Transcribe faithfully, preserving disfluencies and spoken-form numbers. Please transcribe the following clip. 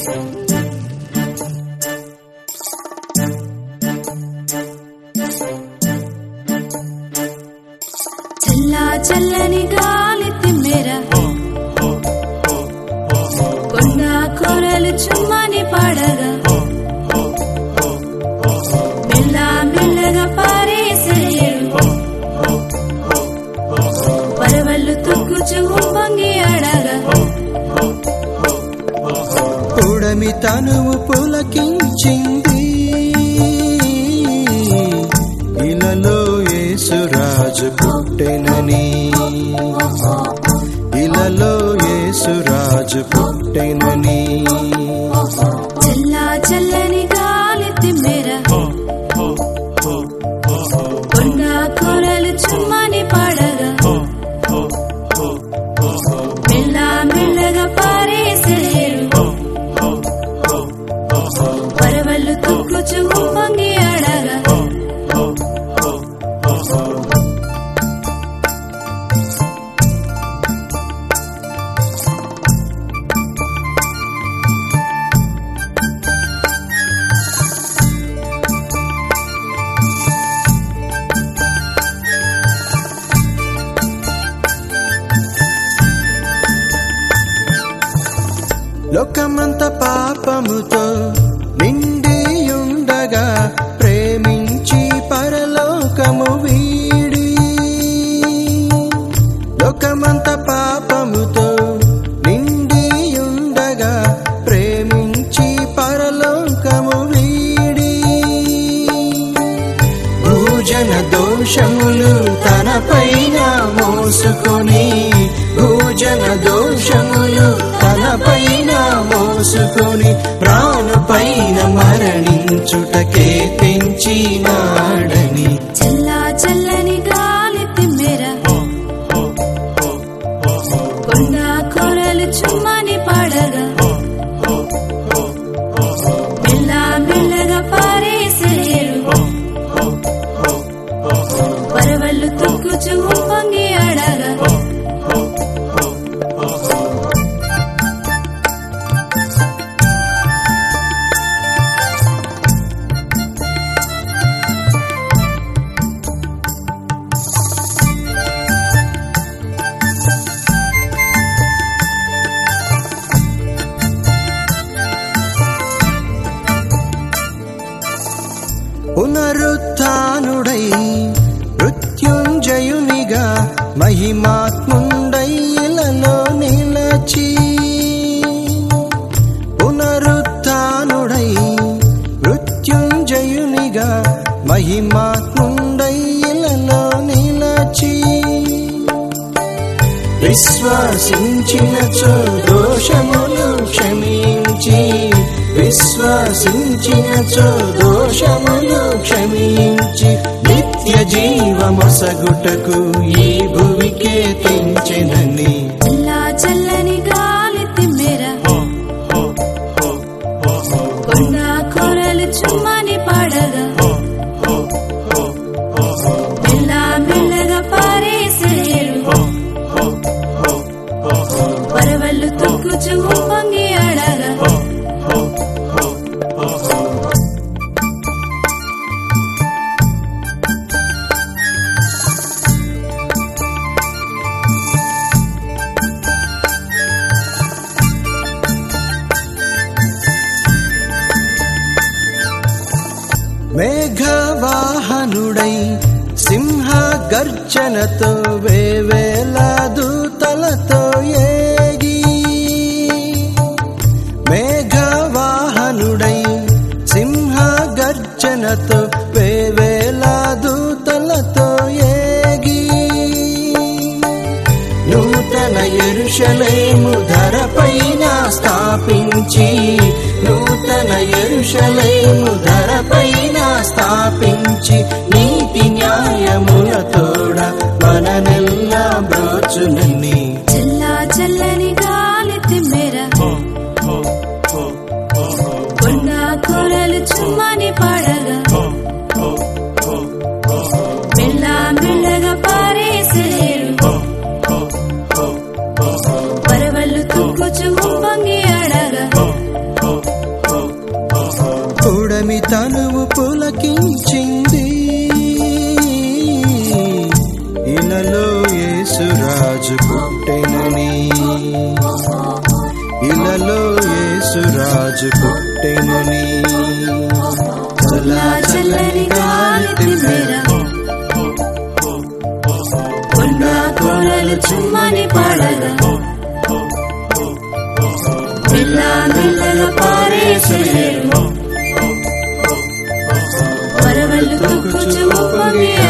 చల్లా చల్లని గాలి తిమ్మెర కొండ కూరలు చుమ్మని పాడగా మెల్ల మెల్లగా పారేసేరు పరవళ్ళు తొక్కుచు వంగి అడగా ఉడమి తనువు పులకించింది ఇలలో యేసురాజు పుట్టెనని ఇలలో యేసురాజు పుట్టెనని చల్లా చల్లని గాలి తిమ్మెర కొండ కూరలు చుమ్మని పాడగా మెల్ల మెల్లగా పారేసేరు పరవళ్ళు తొక్కుచు వంగి అడగా లోకమంత పాపముతో నిండియుండగా ప్రేమించి పరలోకము వీడి లోకమంత పాపముతో నిండియుండగా ప్రేమించి పరలోకము వీడి భూజన దోషములు తనపైన మోసుకొని భూజన దోషములు తనపైన మోసుకొని ప్రాణపైన మరణించుటకే పెంచినాడని చల్లా చల్లని గాలి తిమ్మెర కొండ కూరలు చుమ్మని పాడగా మెల్ల మెల్లగా పారేసేరు పరవళ్ళు తొక్కుచు వంగి అడగా పునరుత్థానుడై మృత్యుంజయునిగా మహిమాత్ముండై ఇలలో నిలచి పునరుత్థానుడై మృత్యుంజయునిగా మహిమాత్ముండై ఇలలో నిలచి విశ్వాసించినచో దోషములు క్షమించి విశ్వాసించినచో దోషములు క్షమించి నిత్య జీవమొసగుటకు ఈ భువికే తెంచెనని చల్లా చల్లని గాలి తిమ్మెర కొండ కూరలు చుమ్మని పాడగా మెల్ల మెల్లగా పారేసేరు పరవళ్ళు తొక్కుచు వంగి అడగా మేఘవాహనుడై సింహ గర్జనతో వేవేల దూతలతో ఏగి మేఘవాహనుడై సింహ గర్జనతో వేవేల దూతలతో ఏగి నూతన యెరూషలేము ధరపైన స్థాపించి నూతన యెరూషలేము ధరపైన స్థాపించి నీతి న్యాయములతోడ మననెల్లా బ్రోచునని చల్లా చల్లని గాలి తిమ్మెర కొండ కూరలు చుమ్మని పాడగా మెల్ల మెల్లగా పారేసేరు పరవళ్ళు తొక్కుచు వంగి అడగా యేసురాజు పుట్టెనని చల్లా చల్లని గాలి తిమ్మెర కొండ కోరలు చుమ్మని పడగా మెల్ల మెల్లగా పారేసేరు పరవళ్ళు తొక్కుచు ఉప్పొంగి